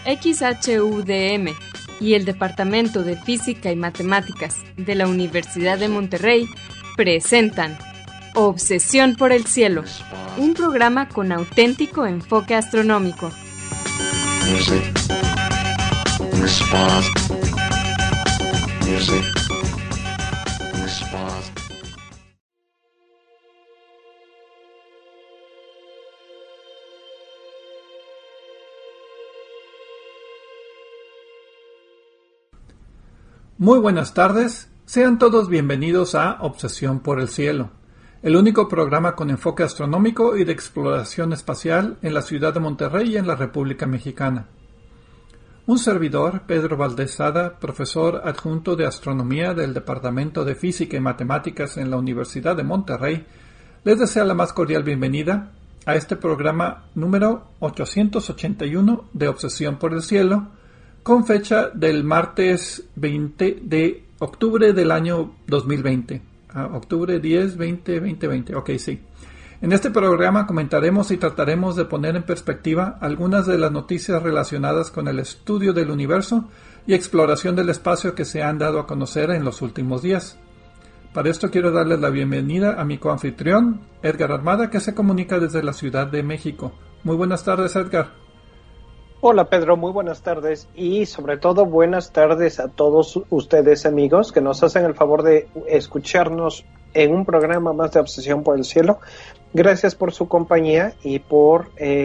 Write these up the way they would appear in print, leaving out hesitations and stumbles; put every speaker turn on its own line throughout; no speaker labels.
XHUDM y el Departamento de Física y Matemáticas de la Universidad de Monterrey presentan Obsesión por el Cielo, un programa con auténtico enfoque astronómico.
Muy buenas tardes, sean todos bienvenidos a Obsesión por el Cielo, el único programa con enfoque astronómico y de exploración espacial en la ciudad de Monterrey y en la República Mexicana. Un servidor, Pedro Valdez Sada, profesor adjunto de Astronomía del Departamento de Física y Matemáticas en la Universidad de Monterrey, les desea la más cordial bienvenida a este programa número 881 de Obsesión por el Cielo, con fecha del martes 20 de octubre del año 2020. Octubre 10, 2020. Ok, sí. En este programa comentaremos y trataremos de poner en perspectiva algunas de las noticias relacionadas con el estudio del universo y exploración del espacio que se han dado a conocer en los últimos días. Para esto quiero darles la bienvenida a mi coanfitrión, Edgar Armada, que se comunica desde la Ciudad de México. Muy buenas tardes, Edgar.
Hola Pedro, muy buenas tardes y sobre todo buenas tardes a todos ustedes amigos que nos hacen el favor de escucharnos en un programa más de Obsesión por el Cielo. Gracias por su compañía y por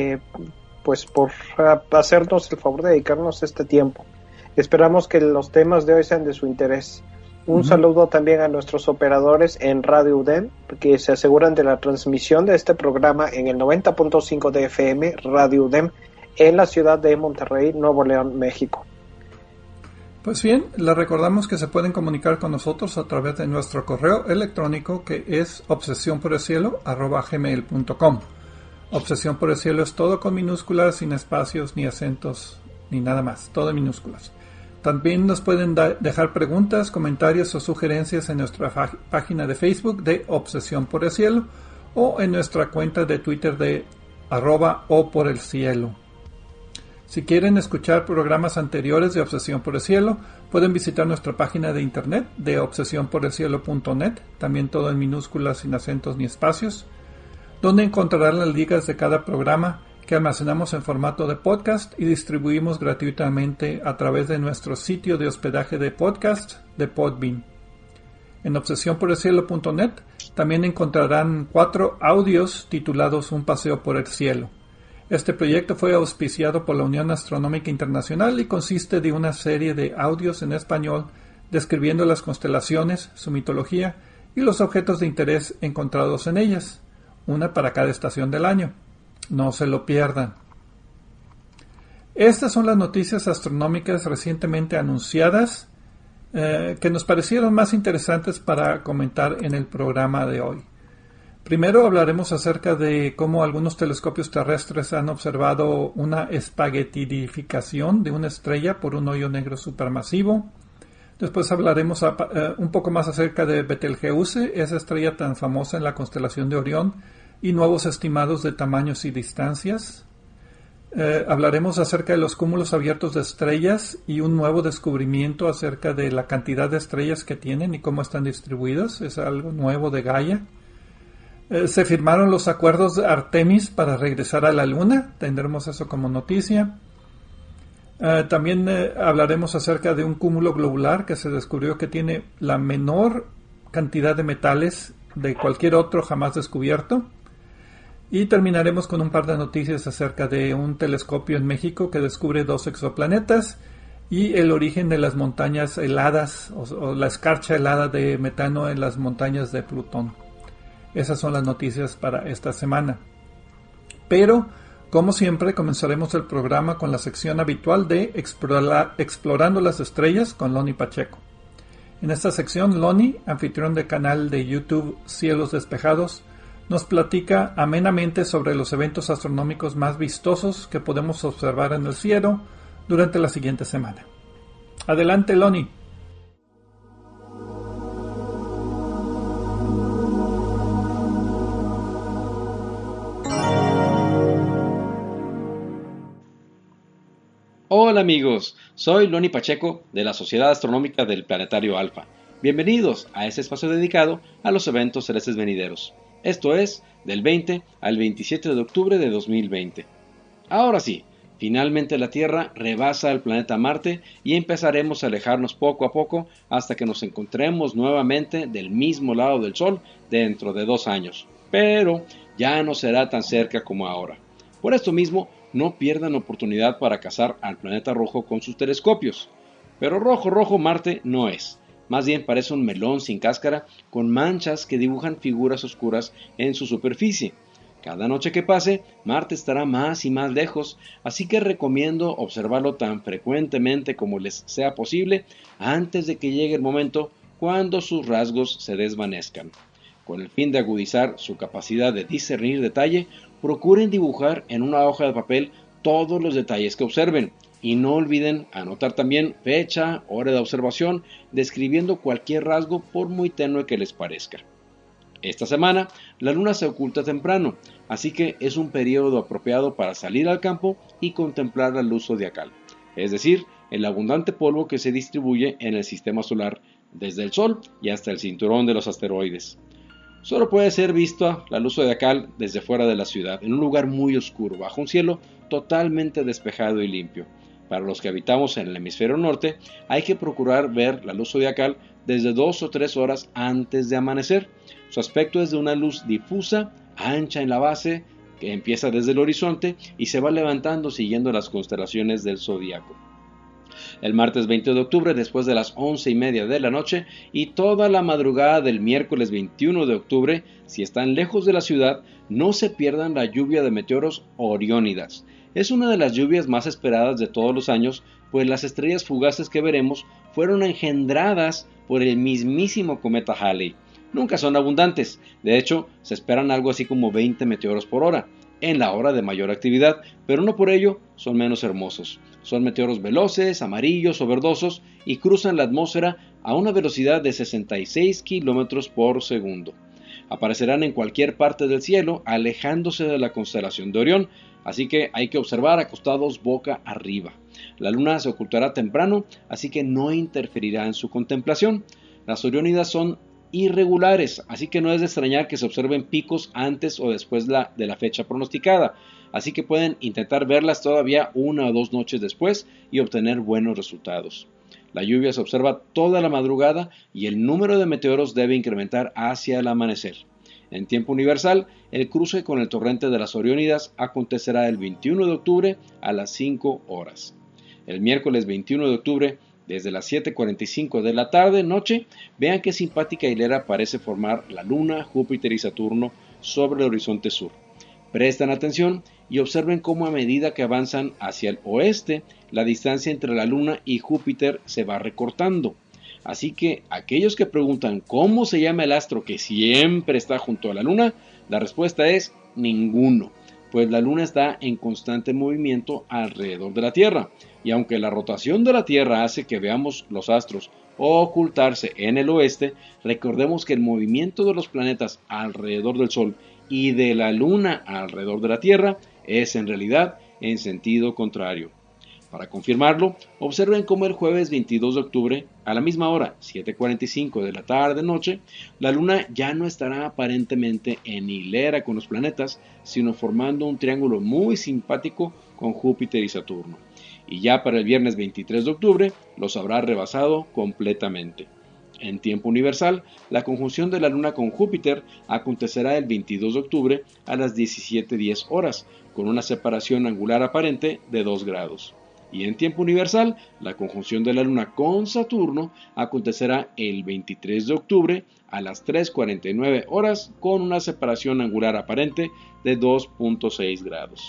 hacernos el favor de dedicarnos este tiempo. Esperamos que los temas de hoy sean de su interés. Un saludo también a nuestros operadores en Radio UDEM que se aseguran de la transmisión de este programa en el 90.5 de FM Radio UDEM en la ciudad de Monterrey, Nuevo León, México.
Pues bien, les recordamos que se pueden comunicar con nosotros a través de nuestro correo electrónico que es obsesionporelcielo@gmail.com. Obsesión por el Cielo es todo con minúsculas, sin espacios, ni acentos, ni nada más, todo en minúsculas. También nos pueden dejar preguntas, comentarios o sugerencias en nuestra página de Facebook de Obsesión por el Cielo o en nuestra cuenta de Twitter de @oporelcielo. Si quieren escuchar programas anteriores de Obsesión por el Cielo, pueden visitar nuestra página de internet de obsesionporelcielo.net, también todo en minúsculas, sin acentos ni espacios, donde encontrarán las ligas de cada programa que almacenamos en formato de podcast y distribuimos gratuitamente a través de nuestro sitio de hospedaje de podcast de Podbean. En obsesionporelcielo.net también encontrarán 4 audios titulados Un paseo por el cielo. Este proyecto fue auspiciado por la Unión Astronómica Internacional y consiste de una serie de audios en español describiendo las constelaciones, su mitología y los objetos de interés encontrados en ellas, una para cada estación del año. No se lo pierdan. Estas son las noticias astronómicas recientemente anunciadas que nos parecieron más interesantes para comentar en el programa de hoy. Primero hablaremos acerca de cómo algunos telescopios terrestres han observado una espaguetidificación de una estrella por un hoyo negro supermasivo. Después hablaremos un poco más acerca de Betelgeuse, esa estrella tan famosa en la constelación de Orión, y nuevos estimados de tamaños y distancias. Hablaremos acerca de los cúmulos abiertos de estrellas y un nuevo descubrimiento acerca de la cantidad de estrellas que tienen y cómo están distribuidas. Es algo nuevo de Gaia. Se firmaron los acuerdos de Artemis para regresar a la Luna. Tendremos eso como noticia. También hablaremos acerca de un cúmulo globular que se descubrió que tiene la menor cantidad de metales de cualquier otro jamás descubierto. Y terminaremos con un par de noticias acerca de un telescopio en México que descubre 2 exoplanetas y el origen de las montañas heladas o la escarcha helada de metano en las montañas de Plutón. Esas son las noticias para esta semana. Pero, como siempre, comenzaremos el programa con la sección habitual de Explorando las Estrellas con Loni Pacheco. En esta sección, Loni, anfitrión del canal de YouTube Cielos Despejados, nos platica amenamente sobre los eventos astronómicos más vistosos que podemos observar en el cielo durante la siguiente semana. Adelante, Loni.
Hola amigos, soy Loni Pacheco de la Sociedad Astronómica del Planetario Alfa. Bienvenidos a este espacio dedicado a los eventos celestes venideros. Esto es del 20 al 27 de octubre de 2020. Ahora sí, finalmente la Tierra rebasa al planeta Marte y empezaremos a alejarnos poco a poco hasta que nos encontremos nuevamente del mismo lado del Sol dentro de 2 años. Pero ya no será tan cerca como ahora. Por esto mismo, no pierdan oportunidad para cazar al planeta rojo con sus telescopios. Pero rojo Marte no es. Más bien parece un melón sin cáscara con manchas que dibujan figuras oscuras en su superficie. Cada noche que pase, Marte estará más y más lejos, así que recomiendo observarlo tan frecuentemente como les sea posible antes de que llegue el momento cuando sus rasgos se desvanezcan. Con el fin de agudizar su capacidad de discernir detalle, procuren dibujar en una hoja de papel todos los detalles que observen y no olviden anotar también fecha, hora de observación, describiendo cualquier rasgo por muy tenue que les parezca. Esta semana la luna se oculta temprano, así que es un periodo apropiado para salir al campo y contemplar la luz zodiacal, es decir, el abundante polvo que se distribuye en el sistema solar desde el Sol y hasta el cinturón de los asteroides. Solo puede ser vista la luz zodiacal desde fuera de la ciudad, en un lugar muy oscuro, bajo un cielo totalmente despejado y limpio. Para los que habitamos en el hemisferio norte, hay que procurar ver la luz zodiacal desde 2 o 3 horas antes de amanecer. Su aspecto es de una luz difusa, ancha en la base, que empieza desde el horizonte y se va levantando siguiendo las constelaciones del zodiaco. El martes 20 de octubre, después de las 11:30 de la noche y toda la madrugada del miércoles 21 de octubre, si están lejos de la ciudad, no se pierdan la lluvia de meteoros oriónidas. Es una de las lluvias más esperadas de todos los años, pues las estrellas fugaces que veremos fueron engendradas por el mismísimo cometa Halley. Nunca son abundantes, de hecho, se esperan algo así como 20 meteoros por hora, en la hora de mayor actividad, pero no por ello son menos hermosos. Son meteoros veloces, amarillos o verdosos y cruzan la atmósfera a una velocidad de 66 km por segundo. Aparecerán en cualquier parte del cielo, alejándose de la constelación de Orión, así que hay que observar acostados boca arriba. La luna se ocultará temprano, así que no interferirá en su contemplación. Las oriónidas son irregulares, así que no es de extrañar que se observen picos antes o después de la fecha pronosticada, así que pueden intentar verlas todavía 1 o 2 noches después y obtener buenos resultados. La lluvia se observa toda la madrugada y el número de meteoros debe incrementar hacia el amanecer. En tiempo universal, el cruce con el torrente de las Oriónidas acontecerá el 21 de octubre a las 5 horas. El miércoles 21 de octubre, desde las 7:45 de la tarde-noche, vean qué simpática hilera parece formar la Luna, Júpiter y Saturno sobre el horizonte sur. Prestan atención y observen cómo a medida que avanzan hacia el oeste, la distancia entre la Luna y Júpiter se va recortando. Así que aquellos que preguntan cómo se llama el astro que siempre está junto a la Luna, la respuesta es ninguno, pues la Luna está en constante movimiento alrededor de la Tierra, y aunque la rotación de la Tierra hace que veamos los astros ocultarse en el oeste, recordemos que el movimiento de los planetas alrededor del Sol y de la Luna alrededor de la Tierra es en realidad en sentido contrario. Para confirmarlo, observen cómo el jueves 22 de octubre, a la misma hora, 7:45 de la tarde-noche, la Luna ya no estará aparentemente en hilera con los planetas, sino formando un triángulo muy simpático con Júpiter y Saturno. Y ya para el viernes 23 de octubre los habrá rebasado completamente. En tiempo universal, la conjunción de la Luna con Júpiter acontecerá el 22 de octubre a las 17:10 horas, con una separación angular aparente de 2 grados. Y en tiempo universal, la conjunción de la Luna con Saturno acontecerá el 23 de octubre a las 3:49 horas, con una separación angular aparente de 2.6 grados.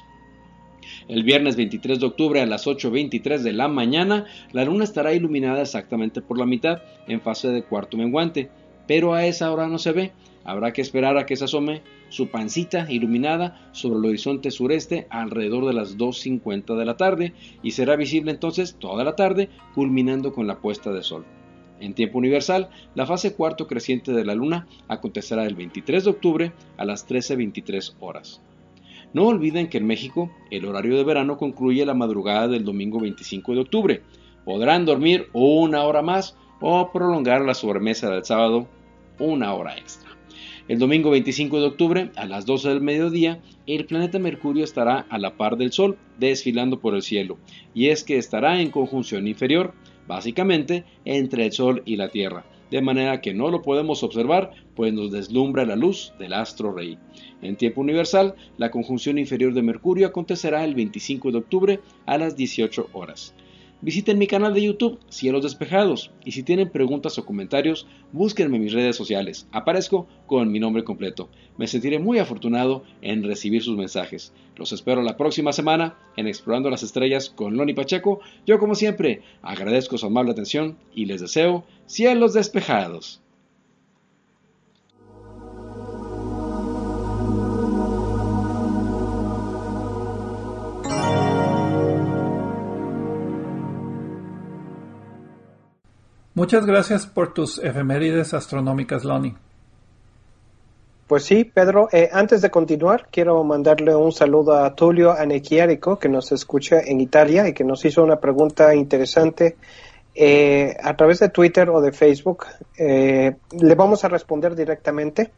El viernes 23 de octubre a las 8:23 de la mañana, la Luna estará iluminada exactamente por la mitad, en fase de cuarto menguante, pero a esa hora no se ve. Habrá que esperar a que se asome su pancita iluminada sobre el horizonte sureste alrededor de las 2:50 de la tarde y será visible entonces toda la tarde, culminando con la puesta de sol. En tiempo universal, la fase cuarto creciente de la Luna acontecerá el 23 de octubre a las 13:23 horas. No olviden que en México el horario de verano concluye la madrugada del domingo 25 de octubre. Podrán dormir una hora más o prolongar la sobremesa del sábado una hora extra. El domingo 25 de octubre, a las 12 del mediodía, el planeta Mercurio estará a la par del Sol, desfilando por el cielo, y es que estará en conjunción inferior, básicamente entre el Sol y la Tierra, de manera que no lo podemos observar, pues nos deslumbra la luz del astro rey. En tiempo universal, la conjunción inferior de Mercurio acontecerá el 25 de octubre a las 18 horas. Visiten mi canal de YouTube, Cielos Despejados, y si tienen preguntas o comentarios, búsquenme en mis redes sociales. Aparezco con mi nombre completo. Me sentiré muy afortunado en recibir sus mensajes. Los espero la próxima semana en Explorando las Estrellas con Loni Pacheco. Yo, como siempre, agradezco su amable atención y les deseo cielos despejados.
Muchas gracias por tus efemérides astronómicas, Loni.
Pues sí, Pedro, antes de continuar, quiero mandarle un saludo a Tulio Anechiarico, que nos escucha en Italia y que nos hizo una pregunta interesante a través de Twitter o de Facebook. Le vamos a responder directamente,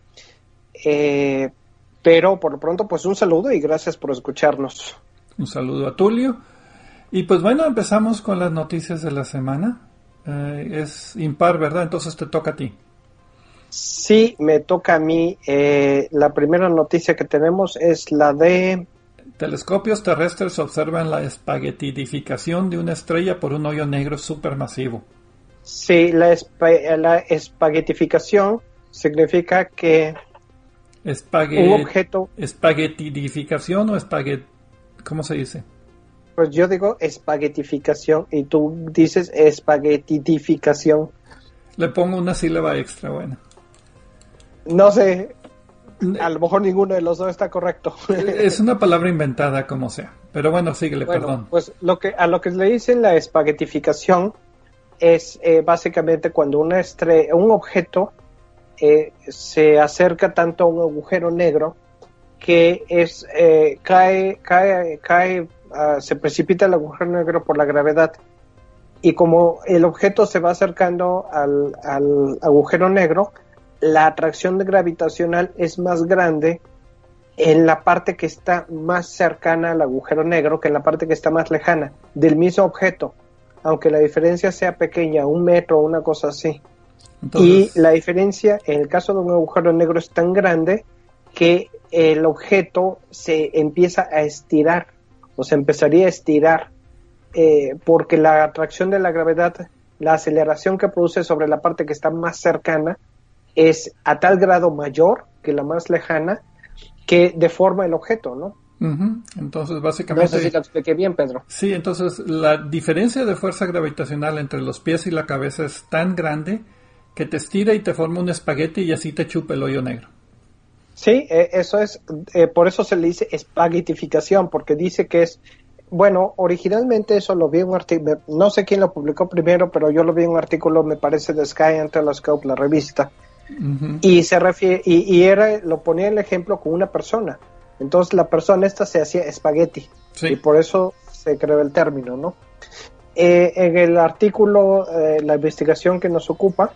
pero por lo pronto, pues un saludo y gracias por escucharnos.
Un saludo a Tulio. Y pues bueno, empezamos con las noticias de la semana. Es impar, ¿verdad? Entonces te toca a ti.
Sí, me toca a mí. La primera noticia que tenemos es la de...
Telescopios terrestres observan la espaguetidificación de una estrella por un hoyo negro supermasivo.
Sí, la espaguetificación significa que un objeto...
¿Espaguetidificación o ¿cómo se dice?
Pues yo digo espaguetificación y tú dices espaguetidificación.
Le pongo una sílaba extra, bueno.
No sé, a lo mejor ninguno de los dos está correcto.
Es una palabra inventada, como sea. Pero bueno, síguele, perdón.
Pues a lo que le dicen la espaguetificación es básicamente cuando un objeto se acerca tanto a un agujero negro que se precipita el agujero negro por la gravedad, y como el objeto se va acercando al agujero negro, la atracción gravitacional es más grande en la parte que está más cercana al agujero negro que en la parte que está más lejana del mismo objeto, aunque la diferencia sea pequeña, 1 metro o una cosa así. Entonces... Y la diferencia en el caso de un agujero negro es tan grande que el objeto se empieza a estirar, o se empezaría a estirar, porque la atracción de la gravedad, la aceleración que produce sobre la parte que está más cercana, es a tal grado mayor que la más lejana, que deforma el objeto, ¿no?
Uh-huh. Entonces, básicamente...
No sé si lo expliqué bien, Pedro.
Sí, entonces la diferencia de fuerza gravitacional entre los pies y la cabeza es tan grande que te estira y te forma un espagueti y así te chupa el hoyo negro.
Sí, eso es, por eso se le dice espaguetificación, porque dice que es, bueno, originalmente eso lo vi en un artículo, no sé quién lo publicó primero, pero yo lo vi en un artículo, me parece, de Sky and Telescope, la revista, uh-huh. Y se refiere, lo ponía el ejemplo con una persona, entonces la persona esta se hacía espagueti, sí. Y por eso se creó el término, ¿no? En el artículo, la investigación que nos ocupa,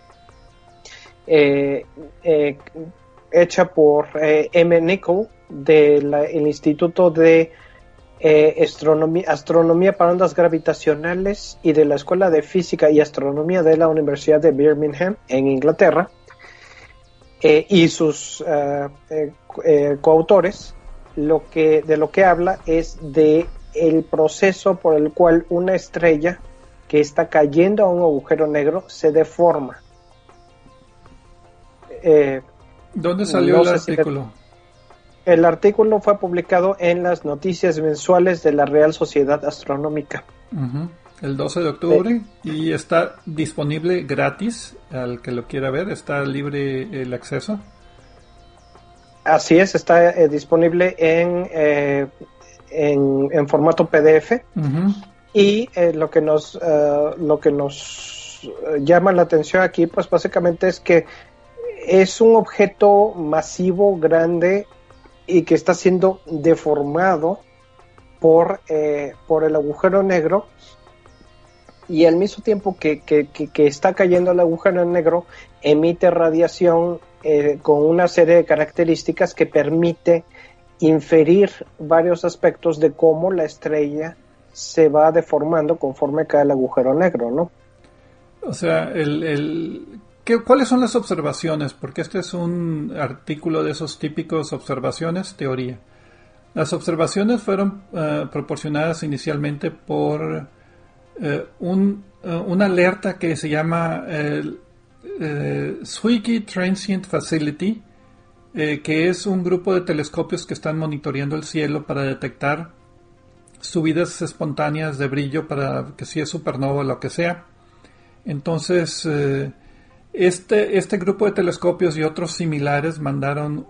hecha por M. Nichol del Instituto de Astronomía para Ondas Gravitacionales y de la Escuela de Física y Astronomía de la Universidad de Birmingham en Inglaterra, y sus coautores, de lo que habla es de el proceso por el cual una estrella que está cayendo a un agujero negro se deforma.
¿Dónde salió el artículo?
El artículo fue publicado en las noticias mensuales de la Real Sociedad Astronómica.
Uh-huh. El 12 de octubre, y está disponible gratis al que lo quiera ver, está libre el acceso.
Así es, está disponible en formato PDF. Uh-huh. Y lo que nos llama la atención aquí, pues básicamente es que es un objeto masivo, grande, y que está siendo deformado por el agujero negro, y al mismo tiempo que está cayendo el agujero negro, emite radiación con una serie de características que permite inferir varios aspectos de cómo la estrella se va deformando conforme cae el agujero negro, ¿no?
O sea, ¿cuáles son las observaciones? Porque este es un artículo de esos típicos observaciones, teoría. Las observaciones fueron proporcionadas inicialmente por una alerta que se llama Zwicky Transient Facility, que es un grupo de telescopios que están monitoreando el cielo para detectar subidas espontáneas de brillo, para que si es supernova o lo que sea. Entonces, este grupo de telescopios y otros similares mandaron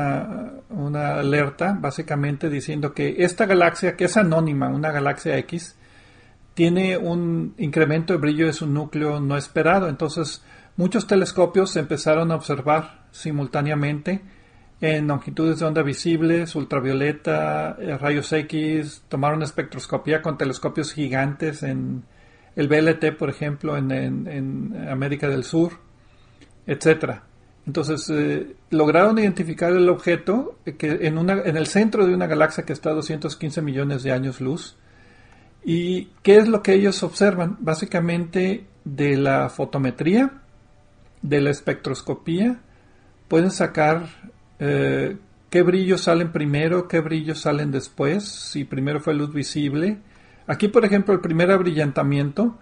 una alerta, básicamente diciendo que esta galaxia, que es anónima, una galaxia X, tiene un incremento de brillo de su núcleo no esperado. Entonces, muchos telescopios empezaron a observar simultáneamente en longitudes de onda visibles, ultravioleta, rayos X, tomaron espectroscopía con telescopios gigantes en el VLT, por ejemplo, en América del Sur, etcétera. Entonces, lograron identificar el objeto que en el centro de una galaxia que está a 215 millones de años luz. ¿Y qué es lo que ellos observan? Básicamente, de la fotometría, de la espectroscopía, pueden sacar qué brillos salen primero, qué brillos salen después, si primero fue luz visible. Aquí, por ejemplo, el primer abrillantamiento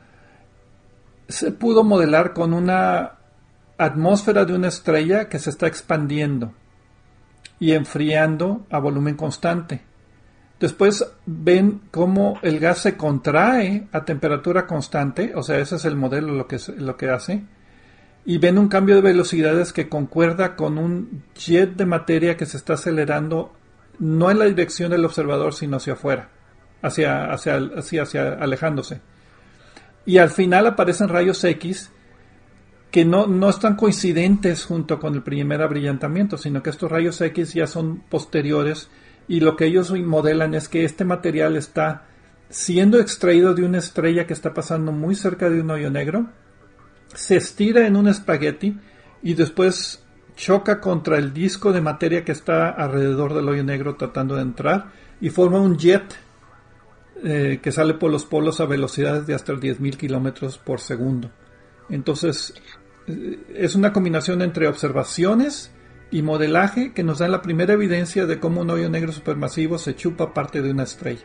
se pudo modelar con una atmósfera de una estrella que se está expandiendo y enfriando a volumen constante. Después ven cómo el gas se contrae a temperatura constante, o sea, ese es el modelo lo que hace, y ven un cambio de velocidades que concuerda con un jet de materia que se está acelerando no en la dirección del observador, sino hacia afuera, hacia alejándose. Y al final aparecen rayos X que no están coincidentes junto con el primer abrillantamiento, sino que estos rayos X ya son posteriores. Y lo que ellos modelan es que este material está siendo extraído de una estrella que está pasando muy cerca de un hoyo negro, se estira en un espagueti y después choca contra el disco de materia que está alrededor del hoyo negro tratando de entrar y forma un jet que sale por los polos a velocidades de hasta 10.000 kilómetros por segundo. Entonces, es una combinación entre observaciones y modelaje que nos da la primera evidencia de cómo un hoyo negro supermasivo se chupa parte de una estrella.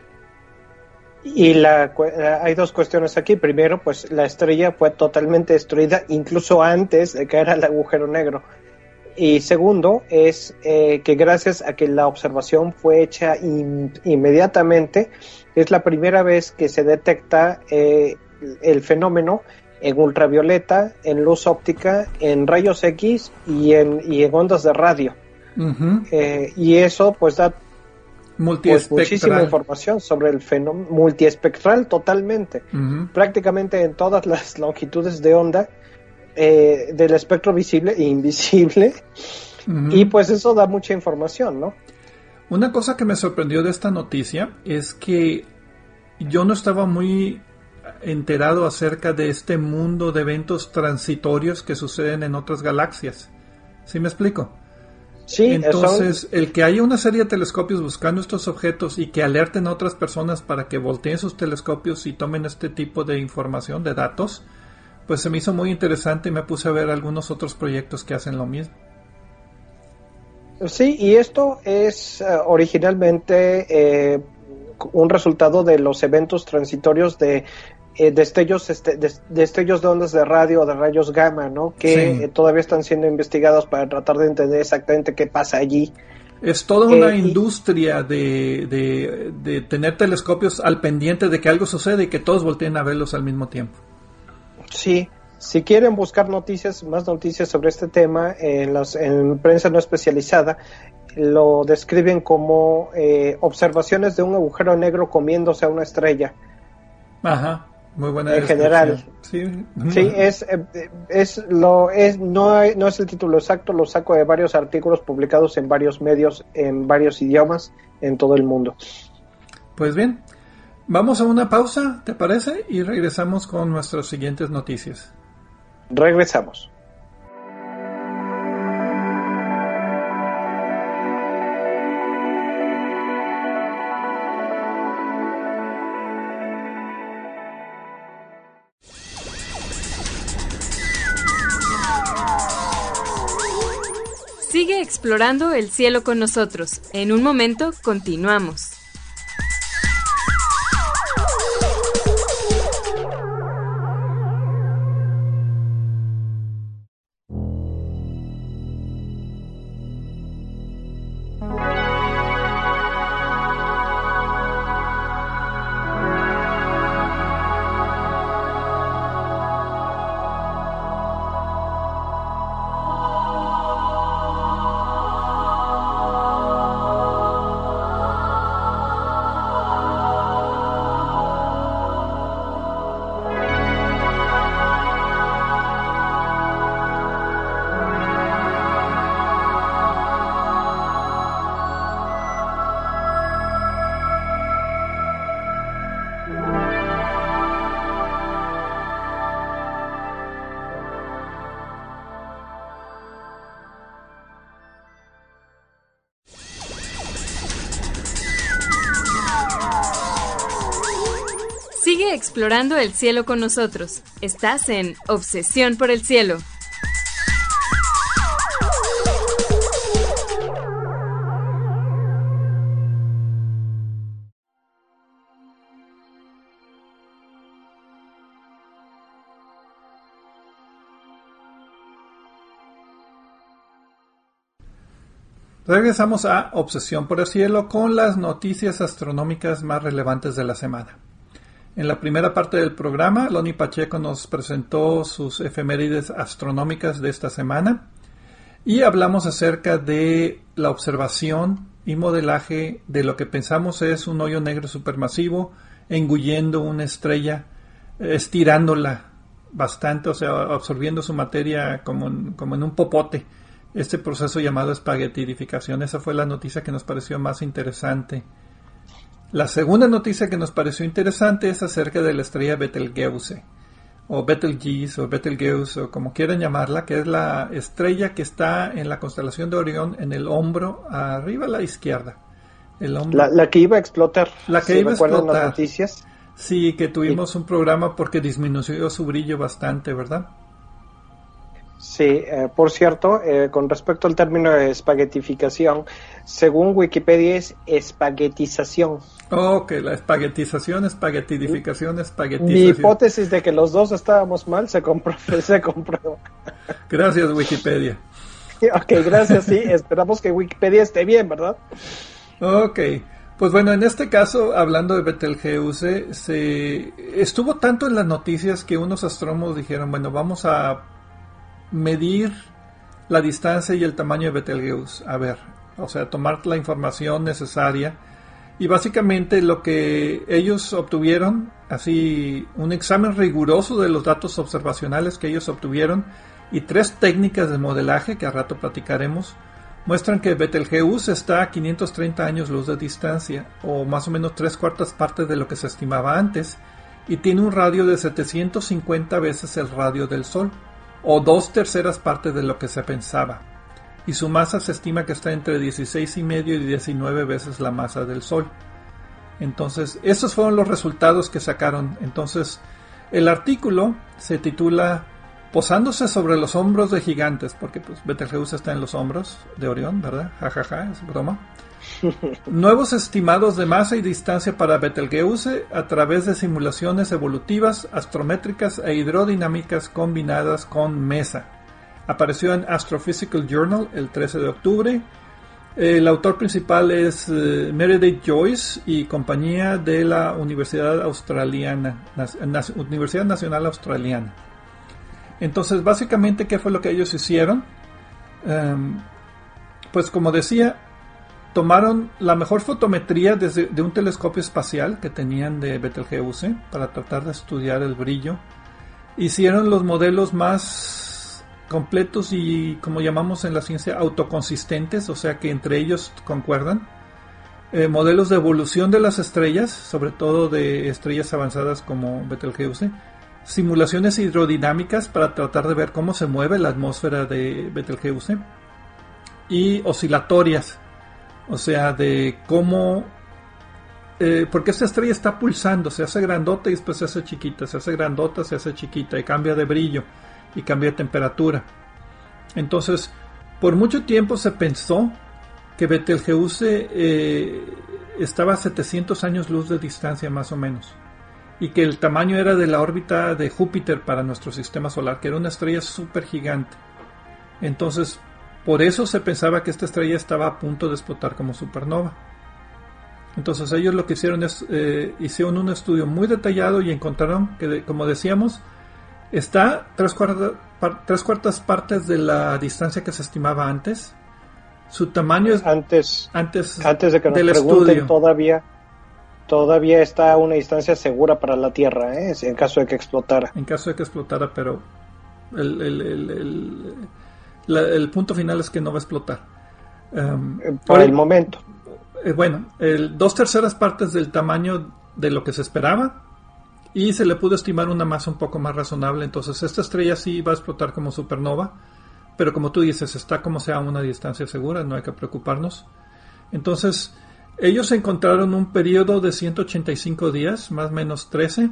Y hay dos cuestiones aquí. Primero, pues la estrella fue totalmente destruida incluso antes de caer al agujero negro. Y segundo, es que gracias a que la observación fue hecha inmediatamente, es la primera vez que se detecta el fenómeno en ultravioleta, en luz óptica, en rayos X y en ondas de radio.
Uh-huh.
Y eso pues da muchísima información sobre el fenómeno multiespectral totalmente. Uh-huh. Prácticamente en todas las longitudes de onda del espectro visible e invisible. Uh-huh. Y pues eso da mucha información, ¿no?
Una cosa que me sorprendió de esta noticia es que yo no estaba muy enterado acerca de este mundo de eventos transitorios que suceden en otras galaxias. ¿Sí me explico?
Sí.
Entonces, el que haya una serie de telescopios buscando estos objetos y que alerten a otras personas para que volteen sus telescopios y tomen este tipo de información, de datos, pues se me hizo muy interesante y me puse a ver algunos otros proyectos que hacen lo mismo.
Sí, y esto es originalmente un resultado de los eventos transitorios de destellos de ondas de radio o de rayos gamma, ¿no? Que sí, todavía están siendo investigados para tratar de entender exactamente qué pasa allí.
Es toda una industria de tener telescopios al pendiente de que algo sucede y que todos volteen a verlos al mismo tiempo.
Sí, si quieren buscar más noticias sobre este tema, en prensa no especializada, lo describen como observaciones de un agujero negro comiéndose a una estrella.
Ajá. Muy buena
en general.
Sí,
no es el título exacto, lo saco de varios artículos publicados en varios medios, en varios idiomas, en todo el mundo.
Pues bien, vamos a una pausa, ¿te parece? Y regresamos con nuestras siguientes noticias.
Regresamos.
Sigue explorando el cielo con nosotros. En un momento, continuamos. Sigue explorando el cielo con nosotros. Estás en Obsesión por el Cielo.
Regresamos a Obsesión por el Cielo con las noticias astronómicas más relevantes de la semana. En la primera parte del programa, Loni Pacheco nos presentó sus efemérides astronómicas de esta semana y hablamos acerca de la observación y modelaje de lo que pensamos es un hoyo negro supermasivo engullendo una estrella, estirándola bastante, o sea, absorbiendo su materia como en un popote. Este proceso llamado espaguetidificación. Esa fue la noticia que nos pareció más interesante. La segunda noticia que nos pareció interesante es acerca de la estrella Betelgeuse, o Betelgeuse, o Betelgeuse, o como quieran llamarla, que es la estrella que está en la constelación de Orión, en el hombro, arriba a la izquierda. El hombro,
la que iba a explotar.
La que iba a explotar.
Las noticias?
Sí, que tuvimos un programa porque disminuyó su brillo bastante, ¿verdad?
Sí, por cierto, con respecto al término de espaguetificación, según Wikipedia es espaguetización.
Ok, la espaguetización, espaguetidificación, espaguetización.
Mi hipótesis de que los dos estábamos mal se comprueba.
Gracias, Wikipedia.
Ok, gracias, sí, esperamos que Wikipedia esté bien, ¿verdad?
Ok, pues bueno, en este caso, hablando de Betelgeuse, se estuvo tanto en las noticias que unos astrónomos dijeron, bueno, vamos a medir la distancia y el tamaño de Betelgeuse, a ver, o sea, tomar la información necesaria, y básicamente lo que ellos obtuvieron, así un examen riguroso de los datos observacionales que ellos obtuvieron y 3 técnicas de modelaje que a rato platicaremos, muestran que Betelgeuse está a 530 años luz de distancia, o más o menos 3/4 partes de lo que se estimaba antes, y tiene un radio de 750 veces el radio del Sol, o 2/3 partes de lo que se pensaba, y su masa se estima que está entre 16,5 y 19 veces la masa del Sol. Entonces, esos fueron los resultados que sacaron. Entonces, el artículo se titula Posándose sobre los hombros de gigantes, porque pues Betelgeuse está en los hombros de Orión, ¿verdad? Jajaja, es broma. Nuevos estimados de masa y distancia para Betelgeuse a través de simulaciones evolutivas, astrométricas e hidrodinámicas combinadas con MESA. Apareció en Astrophysical Journal el 13 de octubre. El autor principal es Meredith Joyce y compañía de la Universidad Nacional Australiana. Entonces, básicamente, ¿qué fue lo que ellos hicieron? Pues como decía, tomaron la mejor fotometría de un telescopio espacial que tenían de Betelgeuse para tratar de estudiar el brillo. Hicieron los modelos más completos y, como llamamos en la ciencia, autoconsistentes, o sea que entre ellos concuerdan. Modelos de evolución de las estrellas, sobre todo de estrellas avanzadas como Betelgeuse. Simulaciones hidrodinámicas para tratar de ver cómo se mueve la atmósfera de Betelgeuse. Y oscilatorias, o sea, de cómo... porque esta estrella está pulsando, se hace grandota y después se hace chiquita, se hace grandota, se hace chiquita y cambia de brillo y cambia de temperatura. Entonces, por mucho tiempo se pensó que Betelgeuse estaba a 700 años luz de distancia más o menos, y que el tamaño era de la órbita de Júpiter para nuestro sistema solar, que era una estrella súper gigante. Entonces, por eso se pensaba que esta estrella estaba a punto de explotar como supernova. Entonces ellos lo que hicieron es, hicieron un estudio muy detallado y encontraron que, como decíamos, está tres cuartas partes de la distancia que se estimaba antes. Su tamaño es
antes de que nos pregunten,
estudio.
todavía está a una distancia segura para la Tierra, en caso de que explotara.
En caso de que explotara, pero el punto final es que no va a explotar.
Por el momento.
Bueno, 2/3 partes del tamaño de lo que se esperaba, y se le pudo estimar una masa un poco más razonable. Entonces esta estrella sí va a explotar como supernova, pero como tú dices, está como sea a una distancia segura, no hay que preocuparnos. Entonces ellos encontraron un periodo de 185 días, más o menos 13.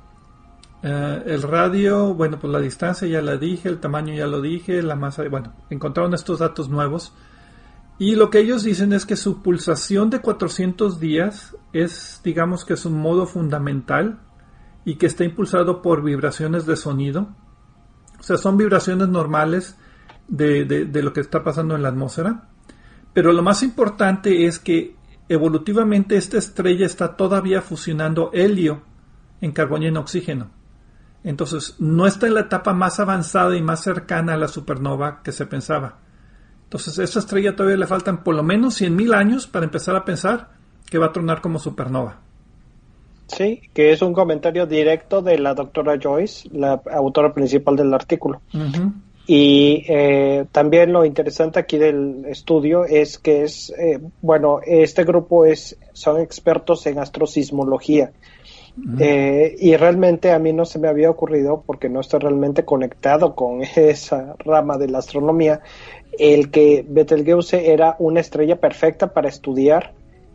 El radio, bueno, pues la distancia ya la dije, el tamaño ya lo dije, la masa, bueno, encontraron estos datos nuevos. Y lo que ellos dicen es que su pulsación de 400 días es, digamos que es un modo fundamental, y que está impulsado por vibraciones de sonido. O sea, son vibraciones normales de lo que está pasando en la atmósfera. Pero lo más importante es que evolutivamente esta estrella está todavía fusionando helio en carbono y en oxígeno. Entonces no está en la etapa más avanzada y más cercana a la supernova que se pensaba. Entonces a esta estrella todavía le faltan por lo menos 100,000 años para empezar a pensar que va a tronar como supernova.
Sí, que es un comentario directo de la doctora Joyce, la autora principal del artículo.
Uh-huh.
Y también lo interesante aquí del estudio es que este grupo son expertos en astrosismología. Uh-huh. Y realmente a mí no se me había ocurrido, porque no estoy realmente conectado con esa rama de la astronomía, el que Betelgeuse era una estrella perfecta para estudiar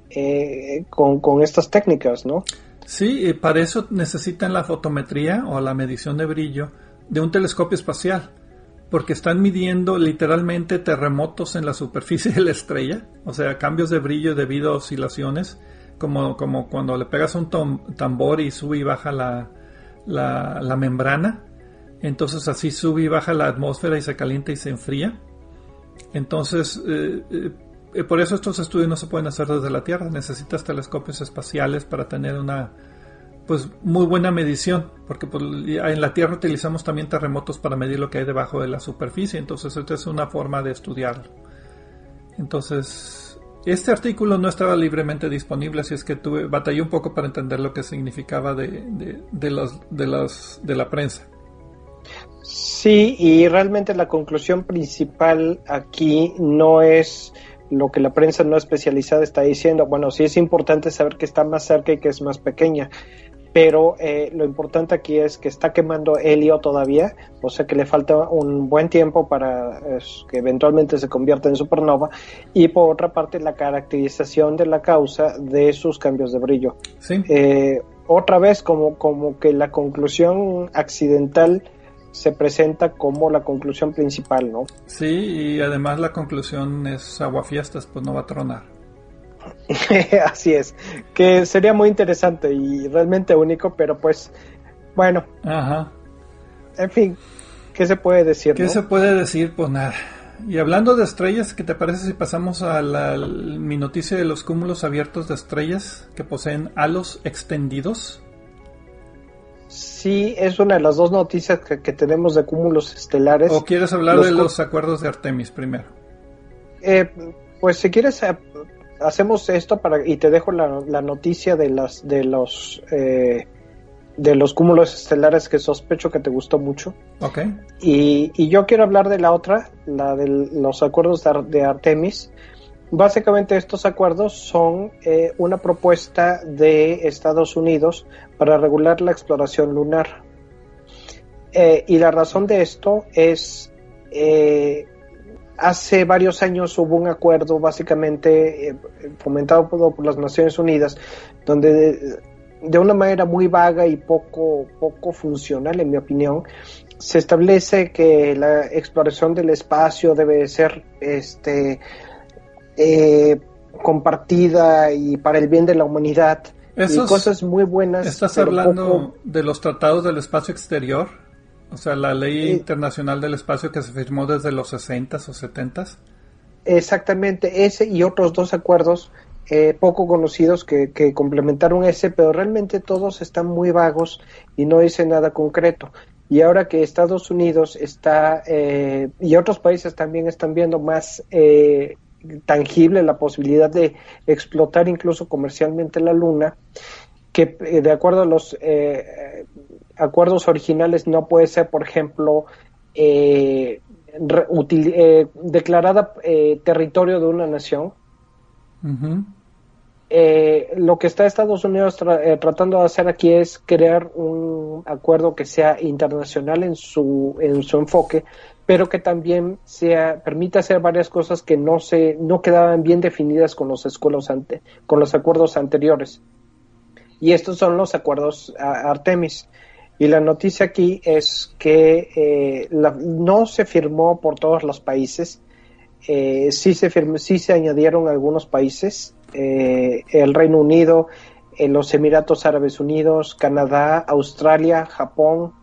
con estas técnicas, ¿no?
Sí, para eso necesitan la fotometría o la medición de brillo de un telescopio espacial, porque están midiendo literalmente terremotos en la superficie de la estrella, o sea, cambios de brillo debido a oscilaciones, como cuando le pegas un tambor y sube y baja la membrana. Entonces así sube y baja la atmósfera y se calienta y se enfría. Entonces por eso estos estudios no se pueden hacer desde la Tierra. Necesitas telescopios espaciales para tener una muy buena medición, porque en la Tierra utilizamos también terremotos para medir lo que hay debajo de la superficie. Entonces esta es una forma de estudiarlo. Entonces este artículo no estaba libremente disponible, así es que batallé un poco para entender lo que significaba de la prensa.
Sí, y realmente la conclusión principal aquí no es lo que la prensa no especializada está diciendo. Bueno, sí es importante saber que está más cerca y que es más pequeña, pero lo importante aquí es que está quemando helio todavía, o sea que le falta un buen tiempo para que eventualmente se convierta en supernova. Y por otra parte, la caracterización de la causa de sus cambios de brillo.
Sí.
Otra vez, como que la conclusión accidental se presenta como la conclusión principal, ¿no?
Sí, y además la conclusión es aguafiestas, pues no va a tronar.
Así es, que sería muy interesante y realmente único, pero pues, bueno.
Ajá.
En fin, ¿qué se puede decir?
¿Qué se puede decir? Pues nada. Y hablando de estrellas, ¿qué te parece si pasamos a mi noticia de los cúmulos abiertos de estrellas que poseen halos extendidos?
Sí, es una de las dos noticias que tenemos de cúmulos estelares.
¿O quieres hablar de los acuerdos de Artemis primero?
Pues si quieres, hacemos esto y te dejo la noticia de los cúmulos estelares que sospecho que te gustó mucho.
Okay.
Y yo quiero hablar de la otra, la de los acuerdos de Artemis. Básicamente estos acuerdos son una propuesta de Estados Unidos para regular la exploración lunar. Y la razón de esto es, hace varios años hubo un acuerdo básicamente fomentado por las Naciones Unidas, donde de una manera muy vaga y poco funcional, en mi opinión, se establece que la exploración del espacio debe ser compartida y para el bien de la humanidad. Y cosas muy buenas.
¿Estás hablando de los tratados del espacio exterior? O sea, la ley internacional del espacio que se firmó desde los 60s o 70s. Exactamente,
ese y otros dos acuerdos poco conocidos que complementaron ese, pero realmente todos están muy vagos y no dicen nada concreto. Y ahora que Estados Unidos está, y otros países también están viendo más tangible la posibilidad de explotar incluso comercialmente la Luna, que de acuerdo a los acuerdos originales no puede ser, por ejemplo, declarada territorio de una nación.
Uh-huh.
Lo que está Estados Unidos tratando de hacer aquí es crear un acuerdo que sea internacional en su enfoque, pero que también permita hacer varias cosas que no quedaban bien definidas con los acuerdos anteriores. Y estos son los acuerdos Artemis. Y la noticia aquí es que no se firmó por todos los países. Sí se añadieron algunos países, el Reino Unido, los Emiratos Árabes Unidos, Canadá, Australia, Japón,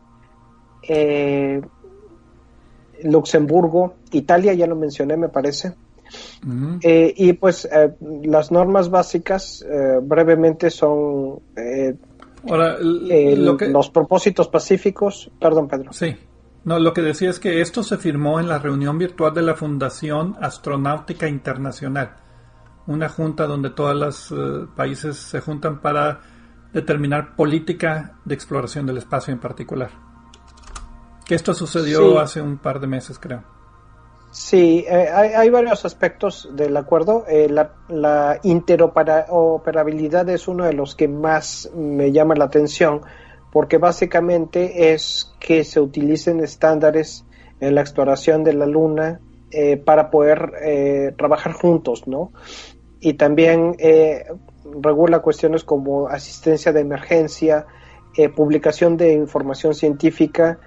Luxemburgo, Italia, ya lo mencioné, me parece.
Uh-huh.
Y pues las normas básicas brevemente son
Ahora,
los propósitos pacíficos. Perdón, Pedro.
Sí. No, lo que decía es que esto se firmó en la reunión virtual de la Fundación Astronáutica Internacional, una junta donde todos los países se juntan para determinar política de exploración del espacio en particular. Que esto sucedió hace un par de meses, creo.
Sí, hay varios aspectos del acuerdo. La interoperabilidad es uno de los que más me llama la atención, porque básicamente es que se utilicen estándares en la exploración de la Luna para poder trabajar juntos, ¿no? Y también regula cuestiones como asistencia de emergencia, publicación de información científica,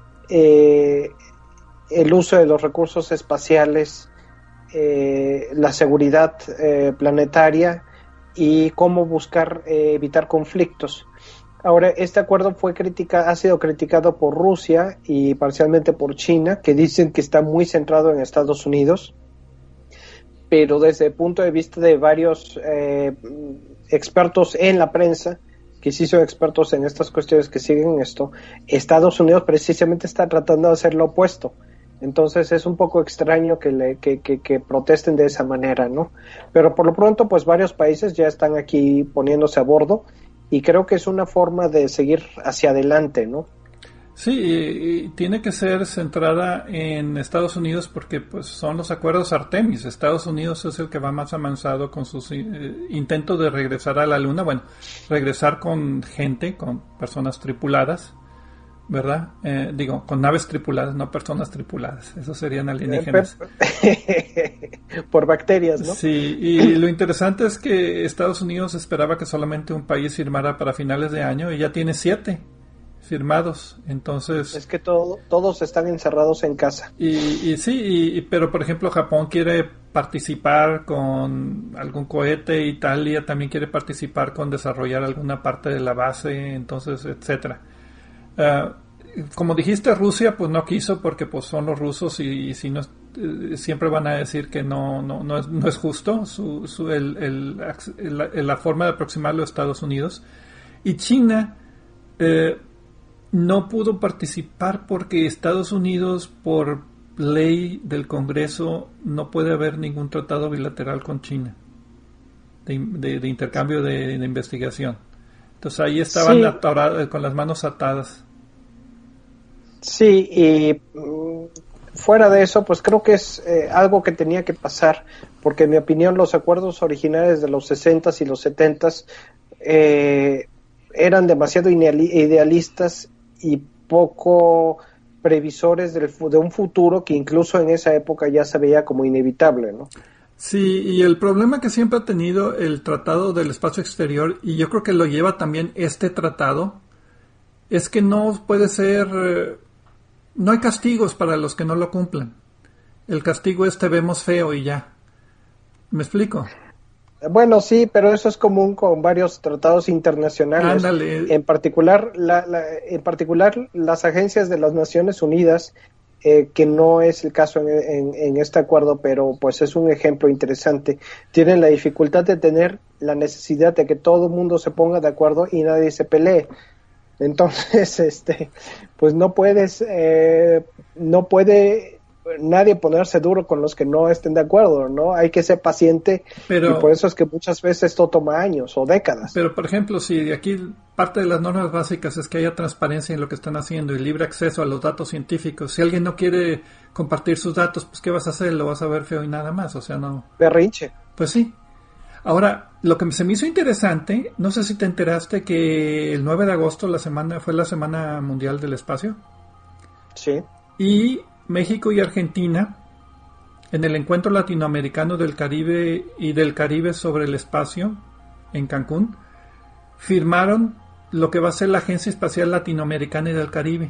el uso de los recursos espaciales, la seguridad planetaria y cómo buscar evitar conflictos. Ahora, este acuerdo ha sido criticado por Rusia y parcialmente por China, que dicen que está muy centrado en Estados Unidos, pero desde el punto de vista de varios expertos en la prensa, que sí son expertos en estas cuestiones que siguen esto, Estados Unidos precisamente está tratando de hacer lo opuesto. Entonces es un poco extraño que protesten de esa manera, ¿no? Pero por lo pronto, pues varios países ya están aquí poniéndose a bordo, y creo que es una forma de seguir hacia adelante, ¿no?
Sí, y tiene que ser centrada en Estados Unidos porque pues son los acuerdos Artemis. Estados Unidos es el que va más avanzado con sus intentos de regresar a la Luna. Bueno, regresar con gente, con personas tripuladas, ¿verdad? Con naves tripuladas, no personas tripuladas. Esos serían alienígenas.
Por bacterias, ¿no?
Sí, y lo interesante es que Estados Unidos esperaba que solamente un país firmara para finales de año y ya tiene 7 firmados. Entonces
es que todos están encerrados en casa.
Pero por ejemplo Japón quiere participar con algún cohete, Italia también quiere participar con desarrollar alguna parte de la base, entonces etcétera. Como dijiste, Rusia pues no quiso porque pues son los rusos y si no siempre van a decir que no es justo la forma de aproximarlo a Estados Unidos. Y China no pudo participar porque Estados Unidos, por ley del Congreso, no puede haber ningún tratado bilateral con China. de intercambio de investigación. Entonces ahí estaban sí, con las manos atadas.
Sí, y fuera de eso, pues creo que es algo que tenía que pasar, porque en mi opinión los acuerdos originales de los 60s y los 70s eran demasiado idealistas y poco previsores de un futuro que incluso en esa época ya se veía como inevitable, ¿no?
Sí, y el problema que siempre ha tenido el Tratado del Espacio Exterior, y yo creo que lo lleva también este tratado, es que no puede ser, no hay castigos para los que no lo cumplan. El castigo es te vemos feo y ya. ¿Me explico?
Bueno, sí, pero eso es común con varios tratados internacionales.
Ándale.
En particular, las agencias de las Naciones Unidas, que no es el caso en este acuerdo, pero pues es un ejemplo interesante. Tienen la dificultad de tener la necesidad de que todo el mundo se ponga de acuerdo y nadie se pelee. Entonces, pues no puede nadie ponerse duro con los que no estén de acuerdo, ¿no? Hay que ser paciente, y por eso es que muchas veces esto toma años o décadas.
Pero, por ejemplo, si aquí parte de las normas básicas es que haya transparencia en lo que están haciendo y libre acceso a los datos científicos, si alguien no quiere compartir sus datos, pues ¿qué vas a hacer? Lo vas a ver feo y nada más, o sea, no...
Berrinche.
Pues sí. Ahora, lo que se me hizo interesante, no sé si te enteraste que el 9 de agosto fue la Semana Mundial del Espacio.
Sí.
Y México y Argentina, en el Encuentro Latinoamericano del Caribe y del Caribe sobre el Espacio, en Cancún, firmaron lo que va a ser la Agencia Espacial Latinoamericana y del Caribe.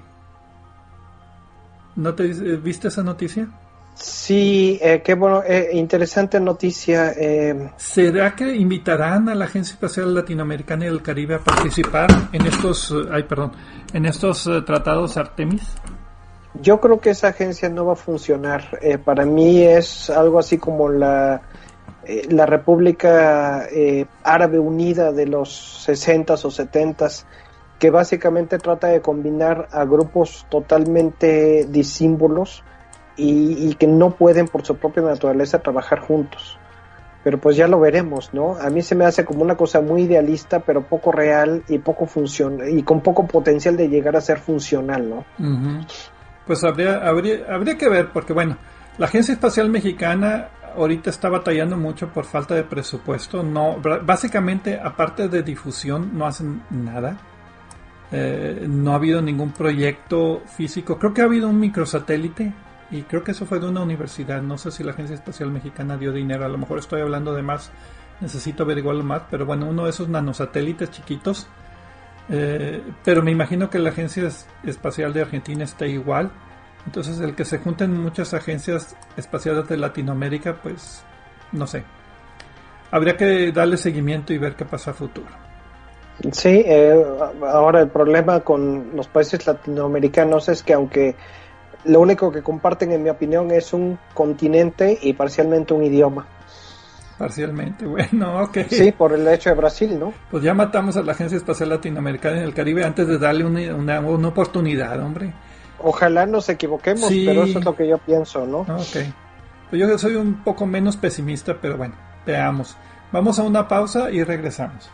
¿No te viste esa noticia?
Sí, qué bueno, interesante noticia.
¿Será que invitarán a la Agencia Espacial Latinoamericana y del Caribe a participar en estos tratados Artemis?
Yo creo que esa agencia no va a funcionar. Para mí es algo así como la República Árabe Unida de los 60s o 70s, que básicamente trata de combinar a grupos totalmente disímbolos y que no pueden por su propia naturaleza trabajar juntos. Pero pues ya lo veremos, ¿no? A mí se me hace como una cosa muy idealista, pero poco real y poco y con poco potencial de llegar a ser funcional, ¿no?
Uh-huh. Pues habría que ver, porque bueno, la Agencia Espacial Mexicana ahorita está batallando mucho por falta de presupuesto. No, básicamente, aparte de difusión, no hacen nada. No ha habido ningún proyecto físico. Creo que ha habido un microsatélite y creo que eso fue de una universidad. No sé si la Agencia Espacial Mexicana dio dinero. A lo mejor estoy hablando de más. Necesito averiguarlo más. Pero bueno, uno de esos nanosatélites chiquitos. Pero me imagino que la Agencia Espacial de Argentina está igual. Entonces el que se junten muchas agencias espaciales de Latinoamérica, pues no sé, habría que darle seguimiento y ver qué pasa a futuro.
Sí, ahora el problema con los países latinoamericanos es que aunque lo único que comparten, en mi opinión, es un continente y parcialmente un idioma.
Parcialmente, bueno, ok.
Sí, por el hecho de Brasil, ¿no?
Pues ya matamos a la Agencia Espacial Latinoamericana en el Caribe antes de darle una oportunidad, hombre.
Ojalá nos equivoquemos, sí, pero eso es lo que yo pienso, ¿no?
Ok. Pues yo soy un poco menos pesimista, pero bueno, veamos. Vamos a una pausa y regresamos.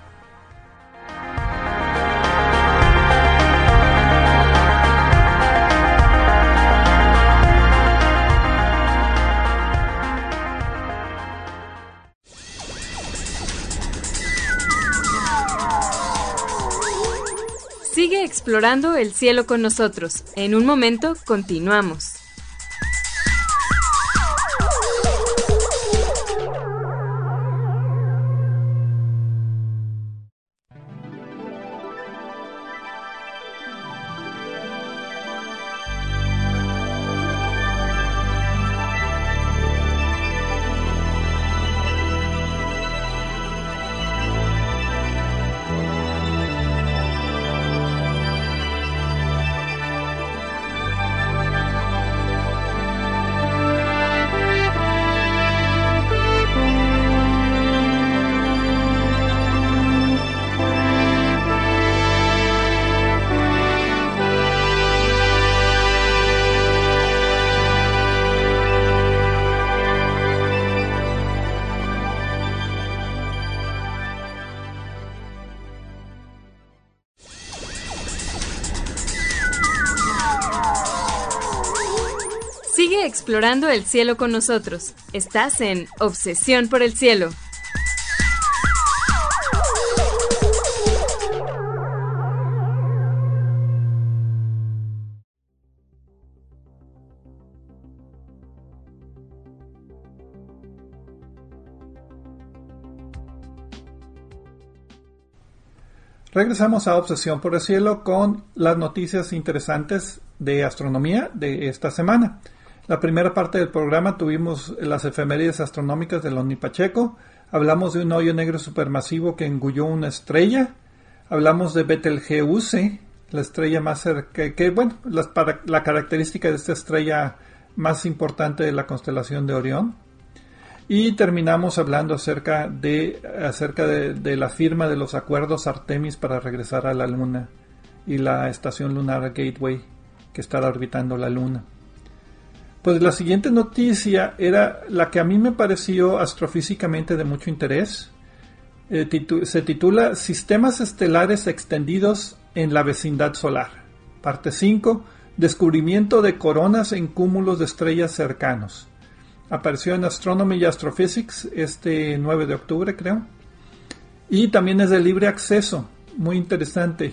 Sigue explorando el cielo con nosotros. En un momento, continuamos. explorando el cielo con nosotros. Estás en Obsesión por el Cielo.
Regresamos a Obsesión por el Cielo con las noticias interesantes de astronomía de esta semana. La primera parte del programa tuvimos las efemérides astronómicas de Loni Pacheco. Hablamos de un hoyo negro supermasivo que engulló una estrella. Hablamos de Betelgeuse, la estrella más cerca, la característica de esta estrella más importante de la constelación de Orión. Y terminamos hablando acerca de la firma de los acuerdos Artemis para regresar a la Luna y la estación lunar Gateway que estará orbitando la Luna. Pues la siguiente noticia era la que a mí me pareció astrofísicamente de mucho interés. Se titula Sistemas estelares extendidos en la vecindad solar. Parte 5. Descubrimiento de coronas en cúmulos de estrellas cercanos. Apareció en Astronomy y Astrophysics este 9 de octubre, creo. Y también es de libre acceso. Muy interesante.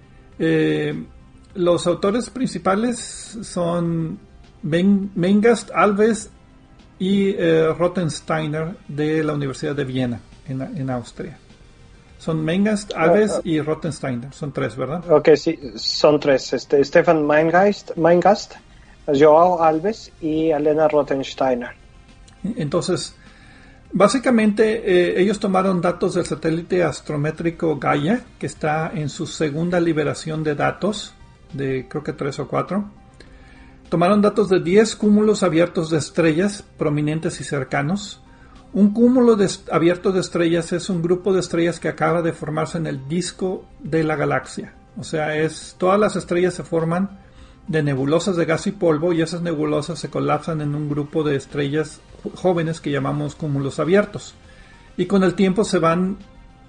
Los autores principales son Mengast, Alves y Rothensteiner de la Universidad de Viena, en Austria. Son Mengast, Alves y Rothensteiner. Son tres, ¿verdad?
Ok, sí, son tres. Stefan Mengast, Joao Alves y Elena Rothensteiner.
Entonces, básicamente ellos tomaron datos del satélite astrométrico Gaia, que está en su segunda liberación de datos, de creo que 3 o 4. Tomaron datos de 10 cúmulos abiertos de estrellas prominentes y cercanos. Un cúmulo abierto de estrellas es un grupo de estrellas que acaba de formarse en el disco de la galaxia. O sea, todas las estrellas se forman de nebulosas de gas y polvo, y esas nebulosas se colapsan en un grupo de estrellas jóvenes que llamamos cúmulos abiertos, y con el tiempo se van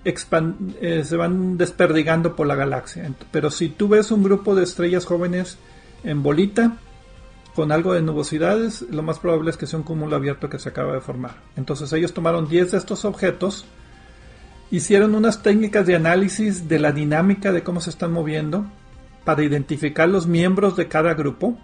desperdigando por la galaxia. Pero si tú ves un grupo de estrellas jóvenes en bolita con algo de nubosidades, lo más probable es que sea un cúmulo abierto que se acaba de formar. Entonces ellos tomaron 10 de estos objetos, hicieron unas técnicas de análisis de la dinámica de cómo se están moviendo para identificar los miembros de cada grupo,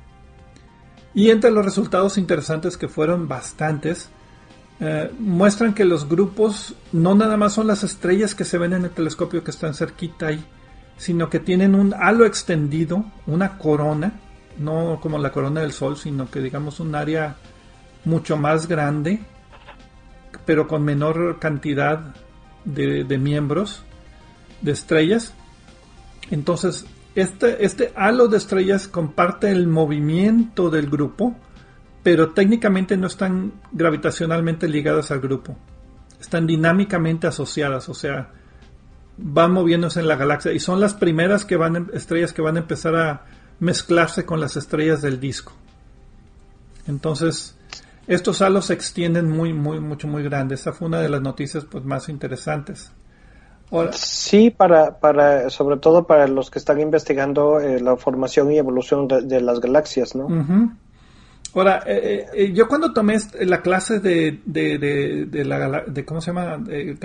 y entre los resultados interesantes, que fueron bastantes, muestran que los grupos no nada más son las estrellas que se ven en el telescopio que están cerquita ahí, sino que tienen un halo extendido, una corona, no como la corona del Sol, sino que digamos un área mucho más grande, pero con menor cantidad de miembros, de estrellas. Entonces, este halo de estrellas comparte el movimiento del grupo, pero técnicamente no están gravitacionalmente ligadas al grupo. Están dinámicamente asociadas, o sea, van moviéndose en la galaxia, y son las primeras estrellas que van a empezar a mezclarse con las estrellas del disco. Entonces, estos halos se extienden muy grandes. Esa fue una de las noticias pues más interesantes. Ahora,
sí, sobre todo para los que están investigando la formación y evolución de las galaxias, ¿no?
Uh-huh. Ahora, yo cuando tomé la clase de ¿cómo se llama?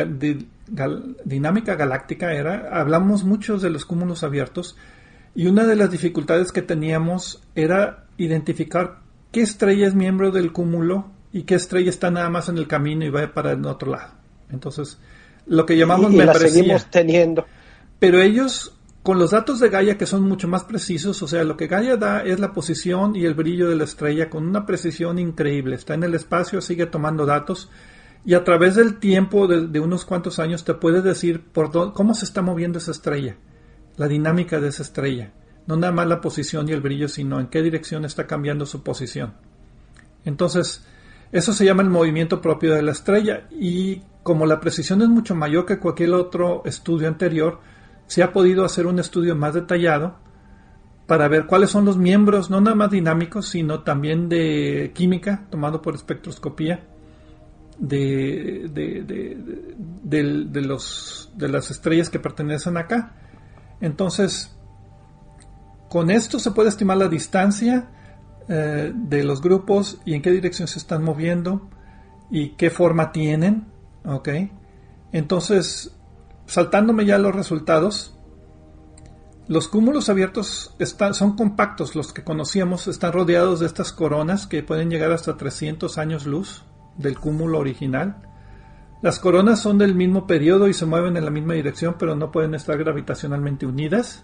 Dinámica galáctica, hablamos mucho de los cúmulos abiertos, y una de las dificultades que teníamos era identificar qué estrella es miembro del cúmulo y qué estrella está nada más en el camino y va para el otro lado. Entonces, lo que llamamos
y la seguimos teniendo.
Pero ellos, con los datos de Gaia, que son mucho más precisos, o sea, lo que Gaia da es la posición y el brillo de la estrella con una precisión increíble. Está en el espacio, sigue tomando datos, y a través del tiempo de unos cuantos años te puede decir cómo se está moviendo esa estrella, la dinámica de esa estrella. No nada más la posición y el brillo, sino en qué dirección está cambiando su posición. Entonces, eso se llama el movimiento propio de la estrella, y como la precisión es mucho mayor que cualquier otro estudio anterior, se ha podido hacer un estudio más detallado para ver cuáles son los miembros, no nada más dinámicos, sino también de química, tomado por espectroscopía, de las estrellas que pertenecen acá. Entonces, con esto se puede estimar la distancia, de los grupos y en qué dirección se están moviendo y qué forma tienen, ¿ok? Entonces, saltándome ya los resultados, los cúmulos abiertos son compactos, los que conocíamos, están rodeados de estas coronas que pueden llegar hasta 300 años luz del cúmulo original. Las coronas son del mismo periodo y se mueven en la misma dirección, pero no pueden estar gravitacionalmente unidas.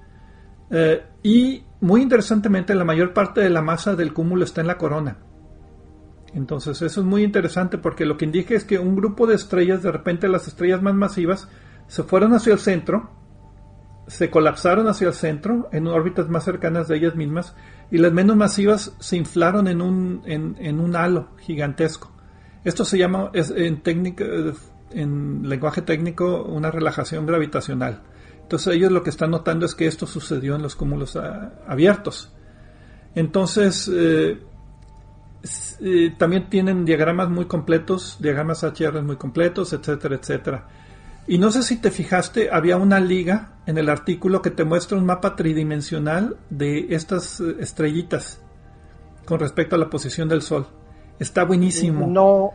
Y muy interesantemente, la mayor parte de la masa del cúmulo está en la corona. Entonces eso es muy interesante porque lo que indica es que un grupo de estrellas, de repente las estrellas más masivas se fueron hacia el centro, se colapsaron hacia el centro en órbitas más cercanas de ellas mismas, y las menos masivas se inflaron en un halo gigantesco. Esto se llama en lenguaje técnico una relajación gravitacional. Entonces ellos lo que están notando es que esto sucedió en los cúmulos abiertos. Entonces también tienen diagramas muy completos, diagramas HR muy completos, etcétera, etcétera. Y no sé si te fijaste, había una liga en el artículo que te muestra un mapa tridimensional de estas estrellitas con respecto a la posición del Sol. Está buenísimo.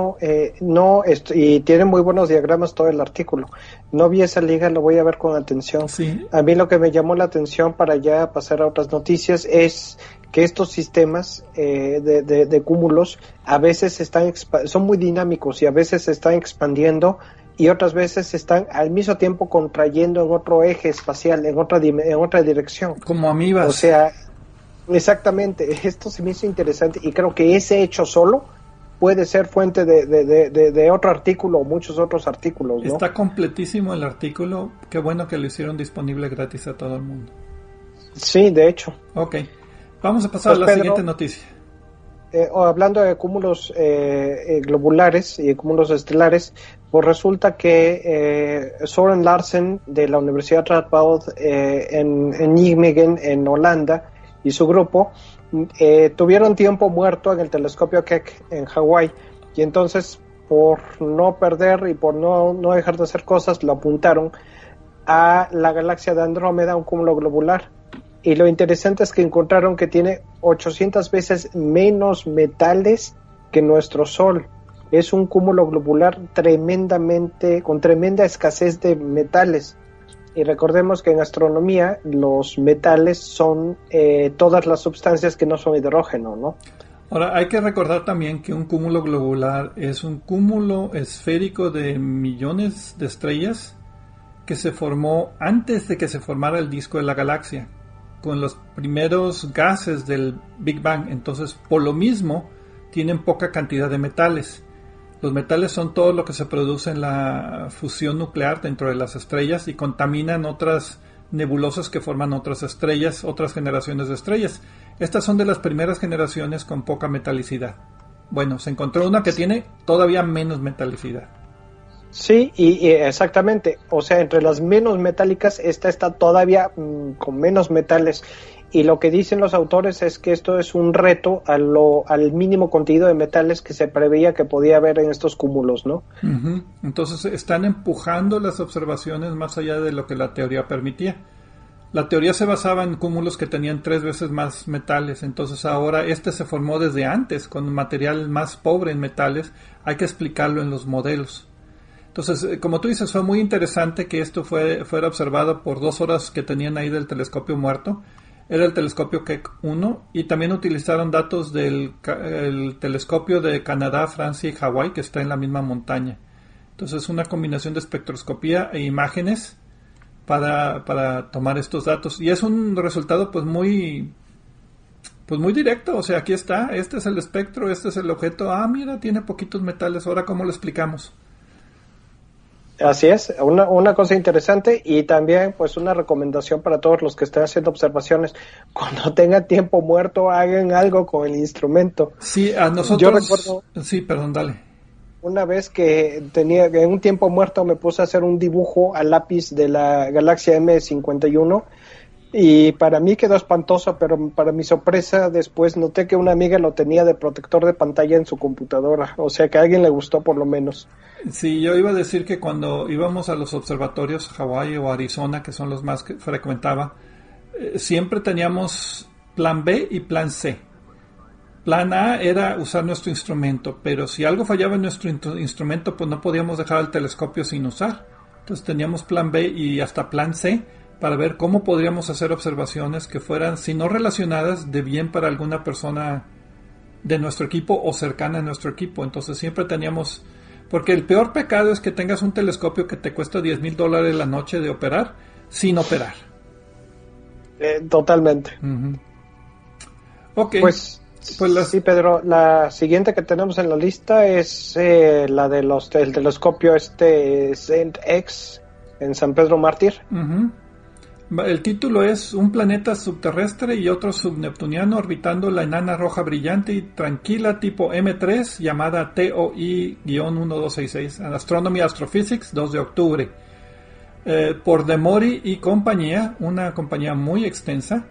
Y tiene muy buenos diagramas todo el artículo. No vi esa liga, lo voy a ver con atención.
Sí.
A mí lo que me llamó la atención para ya pasar a otras noticias es que estos sistemas de cúmulos a veces son muy dinámicos y a veces se están expandiendo y otras veces se están al mismo tiempo contrayendo en otro eje espacial, en otra dirección.
Como amibas.
O sea, exactamente, esto se me hizo interesante y creo que ese hecho solo puede ser fuente de otro artículo o muchos otros artículos, ¿no?
Está completísimo el artículo, qué bueno que lo hicieron disponible gratis a todo el mundo.
Sí, de hecho.
Ok, vamos a pasar a la siguiente noticia.
Hablando de cúmulos globulares y de cúmulos estelares, pues resulta que Søren Larsen de la Universidad Radboud en Nijmegen, en Holanda, y su grupo tuvieron tiempo muerto en el telescopio Keck en Hawái, y entonces por no perder y por no dejar de hacer cosas, lo apuntaron a la galaxia de Andrómeda, un cúmulo globular. Y lo interesante es que encontraron que tiene 800 veces menos metales que nuestro Sol. Es un cúmulo globular con tremenda escasez de metales. Y recordemos que en astronomía los metales son todas las sustancias que no son hidrógeno, ¿no?
Ahora, hay que recordar también que un cúmulo globular es un cúmulo esférico de millones de estrellas que se formó antes de que se formara el disco de la galaxia, con los primeros gases del Big Bang. Entonces, por lo mismo, tienen poca cantidad de metales. Los metales son todo lo que se produce en la fusión nuclear dentro de las estrellas y contaminan otras nebulosas que forman otras estrellas, otras generaciones de estrellas. Estas son de las primeras generaciones con poca metalicidad. Bueno, se encontró una que tiene todavía menos metalicidad.
Sí, y exactamente, o sea, entre las menos metálicas, esta está todavía con menos metales, y lo que dicen los autores es que esto es un reto al mínimo contenido de metales que se preveía que podía haber en estos cúmulos, ¿no?
Uh-huh. Entonces están empujando las observaciones más allá de lo que la teoría permitía. La teoría se basaba en cúmulos que tenían 3 veces más metales, entonces ahora se formó desde antes, con material más pobre en metales, hay que explicarlo en los modelos. Entonces, como tú dices, fue muy interesante que esto fuera observado por 2 horas que tenían ahí del telescopio muerto. Era el telescopio Keck 1 y también utilizaron datos del el telescopio de Canadá, Francia y Hawái, que está en la misma montaña. Entonces, una combinación de espectroscopía e imágenes para tomar estos datos. Y es un resultado pues muy directo. O sea, aquí está, este es el espectro, este es el objeto. Ah, mira, tiene poquitos metales. Ahora, ¿cómo lo explicamos?
Así es, una cosa interesante, y también pues una recomendación para todos los que estén haciendo observaciones: cuando tengan tiempo muerto, hagan algo con el instrumento.
Sí, a nosotros.
Yo recuerdo,
sí, perdón, dale.
Una vez que en un tiempo muerto me puse a hacer un dibujo a lápiz de la galaxia M51 y para mí quedó espantoso, pero para mi sorpresa después noté que una amiga lo tenía de protector de pantalla en su computadora, o sea que a alguien le gustó por lo menos.
Sí, yo iba a decir que cuando íbamos a los observatorios Hawái o Arizona, que son los más que frecuentaba, siempre teníamos plan B y plan C. plan A era usar nuestro instrumento, pero si algo fallaba en nuestro instrumento, pues no podíamos dejar el telescopio sin usar. Entonces teníamos plan B y hasta plan C para ver cómo podríamos hacer observaciones que fueran, si no relacionadas, de bien para alguna persona de nuestro equipo o cercana a nuestro equipo. Entonces siempre teníamos, porque el peor pecado es que tengas un telescopio que te cuesta $10,000 la noche de operar sin operar.
Totalmente.
Uh-huh. Ok.
Pues sí, Pedro, la siguiente que tenemos en la lista es la del telescopio Saint X en San Pedro Mártir.
Uh-huh. El título es Un planeta subterrestre y otro subneptuniano orbitando la enana roja brillante y tranquila tipo M3 llamada TOI-1266, Astronomy Astrophysics, 2 de octubre. Por De Mori y compañía, una compañía muy extensa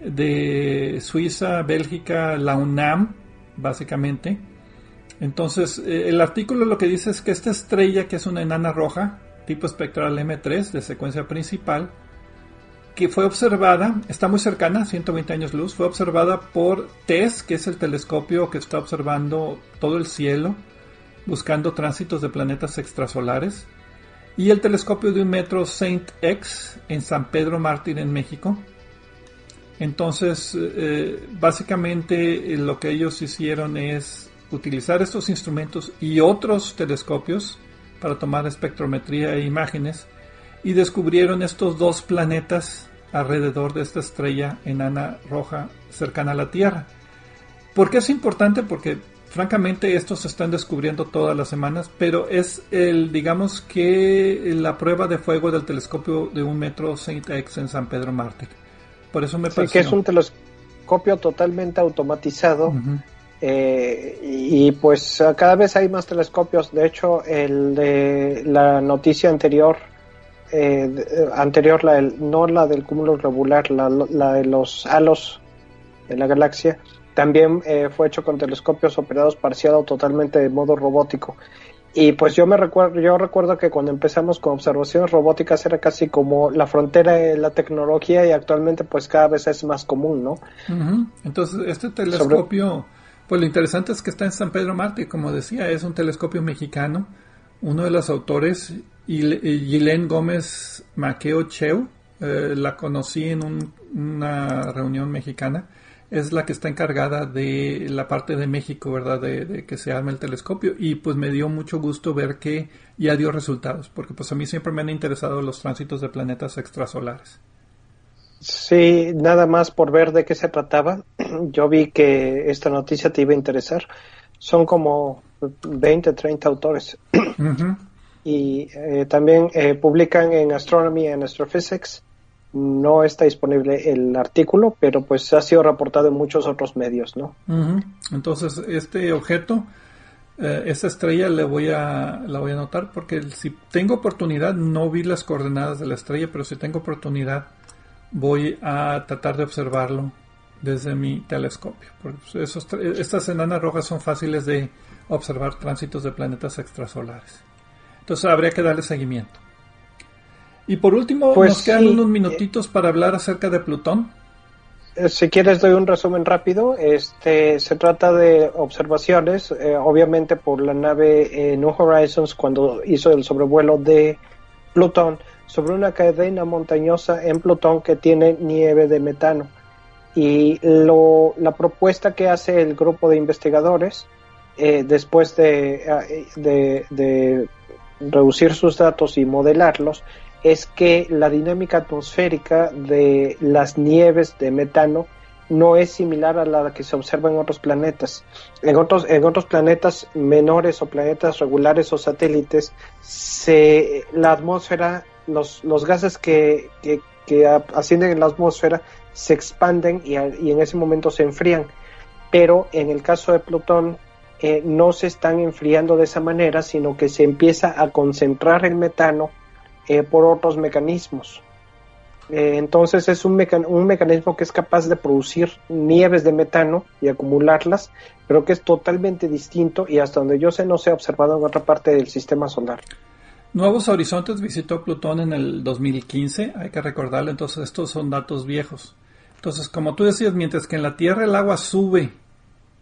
de Suiza, Bélgica, la UNAM, básicamente. Entonces, el artículo lo que dice es que esta estrella, que es una enana roja, tipo espectral M3 de secuencia principal, que fue observada, está muy cercana, 120 años luz, fue observada por TESS, que es el telescopio que está observando todo el cielo, buscando tránsitos de planetas extrasolares, y el telescopio de 1 metro Saint X en San Pedro Mártir, en México. Entonces, básicamente lo que ellos hicieron es utilizar estos instrumentos y otros telescopios para tomar espectrometría e imágenes, y descubrieron estos 2 planetas alrededor de esta estrella enana roja cercana a la Tierra. ¿Por qué es importante? Porque francamente estos se están descubriendo todas las semanas, pero es digamos que la prueba de fuego del telescopio de 1 metro Saint X en San Pedro Mártir. Por eso me pareció.
Que es un telescopio totalmente automatizado. Uh-huh. Y pues cada vez hay más telescopios. De hecho, el de la noticia anterior, no la del cúmulo globular, la de los halos en la galaxia, también fue hecho con telescopios operados parcial o totalmente de modo robótico. Y pues yo recuerdo que cuando empezamos con observaciones robóticas era casi como la frontera de la tecnología, y actualmente pues cada vez es más común, ¿no?
Uh-huh. Entonces este telescopio, pues lo interesante es que está en San Pedro Mártir, como decía, es un telescopio mexicano. Uno de los autores, Gilén Gómez Maqueo Cheu, la conocí en una reunión mexicana. Es la que está encargada de la parte de México, ¿verdad? De que se arme el telescopio, y pues me dio mucho gusto ver que ya dio resultados, porque pues a mí siempre me han interesado los tránsitos de planetas extrasolares.
Sí, nada más por ver de qué se trataba, yo vi que esta noticia te iba a interesar. Son como 20, 30 autores. Uh-huh. Y también publican en Astronomy and Astrophysics. No está disponible el artículo, pero pues ha sido reportado en muchos otros medios, ¿no?
Uh-huh. Entonces, este objeto, esta estrella la voy a anotar, porque si tengo oportunidad, no vi las coordenadas de la estrella, pero si tengo oportunidad voy a tratar de observarlo desde mi telescopio. Porque estas enanas rojas son fáciles de observar tránsitos de planetas extrasolares. Entonces habría que darle seguimiento. Y por último, pues nos quedan unos minutitos para hablar acerca de Plutón.
Si quieres doy un resumen rápido. Se trata de observaciones, obviamente por la nave New Horizons, cuando hizo el sobrevuelo de Plutón, sobre una cadena montañosa en Plutón que tiene nieve de metano. Y la propuesta que hace el grupo de investigadores, después de reducir sus datos y modelarlos, es que la dinámica atmosférica de las nieves de metano no es similar a la que se observa en otros planetas. En otros planetas menores o planetas regulares o satélites, la atmósfera, los gases que ascienden en la atmósfera se expanden y en ese momento se enfrían. Pero en el caso de Plutón no se están enfriando de esa manera, sino que se empieza a concentrar el metano por otros mecanismos. Entonces es un mecanismo que es capaz de producir nieves de metano y acumularlas, pero que es totalmente distinto, y hasta donde yo sé no se ha observado en otra parte del sistema solar.
Nuevos Horizontes visitó Plutón en el 2015, hay que recordarlo. Entonces estos son datos viejos. Entonces, como tú decías, mientras que en la Tierra el agua sube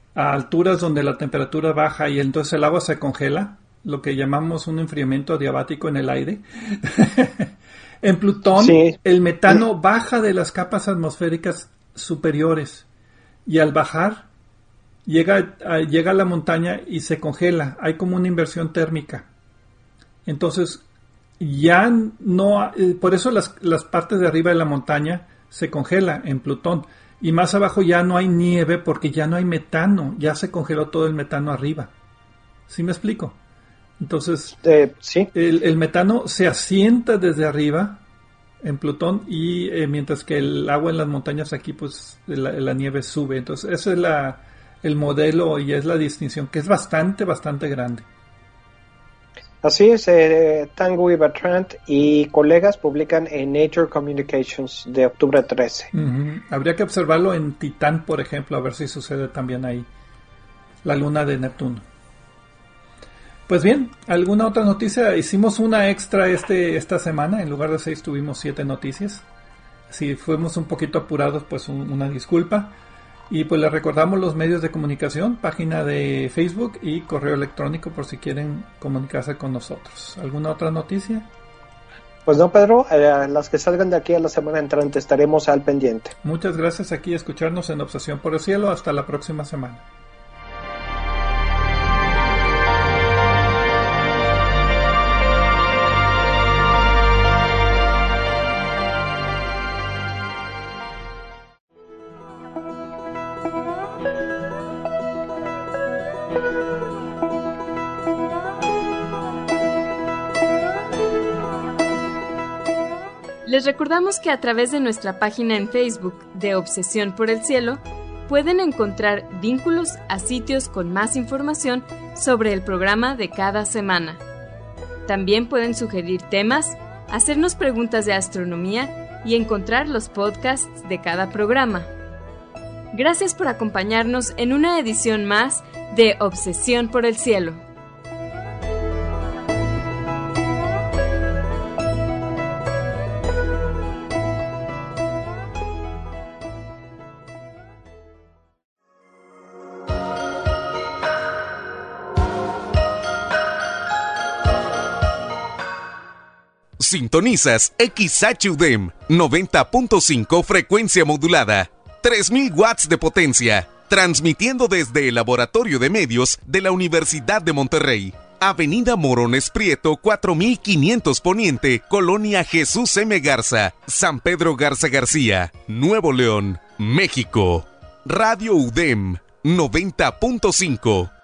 a alturas donde la temperatura baja y entonces el agua se congela, lo que llamamos un enfriamiento adiabático en el aire. En Plutón, sí, el metano baja de las capas atmosféricas superiores y al bajar llega a la montaña y se congela. Hay como una inversión térmica. Entonces, ya no, por eso las partes de arriba de la montaña se congela en Plutón. Y más abajo ya no hay nieve porque ya no hay metano. Ya se congeló todo el metano arriba. ¿Sí me explico? Entonces,
sí.
el metano se asienta desde arriba en Plutón y mientras que el agua en las montañas aquí, pues la nieve sube. Entonces, ese es el modelo y es la distinción, que es bastante grande.
Así es, Tanguy Bertrand y colegas publican en Nature Communications de octubre 13.
Uh-huh. Habría que observarlo en Titán, por ejemplo, a ver si sucede también ahí, la luna de Neptuno. Pues bien, ¿alguna otra noticia? Hicimos una extra esta semana, en lugar de 6 tuvimos 7 noticias. Si fuimos un poquito apurados, pues una disculpa. Y pues les recordamos los medios de comunicación, página de Facebook y correo electrónico por si quieren comunicarse con nosotros. ¿Alguna otra noticia?
Pues no, Pedro, las que salgan de aquí a la semana entrante estaremos al pendiente.
Muchas gracias aquí a escucharnos en Obsesión por el Cielo. Hasta la próxima semana.
Les recordamos que a través de nuestra página en Facebook de Obsesión por el Cielo pueden encontrar vínculos a sitios con más información sobre el programa de cada semana. También pueden sugerir temas, hacernos preguntas de astronomía y encontrar los podcasts de cada programa. Gracias por acompañarnos en una edición más de Obsesión por el Cielo.
Sintonizas XHUDEM 90.5 frecuencia modulada, 3000 watts de potencia, transmitiendo desde el Laboratorio de Medios de la Universidad de Monterrey. Avenida Morones Prieto 4500 Poniente, Colonia Jesús M. Garza, San Pedro Garza García, Nuevo León, México. Radio UDEM 90.5.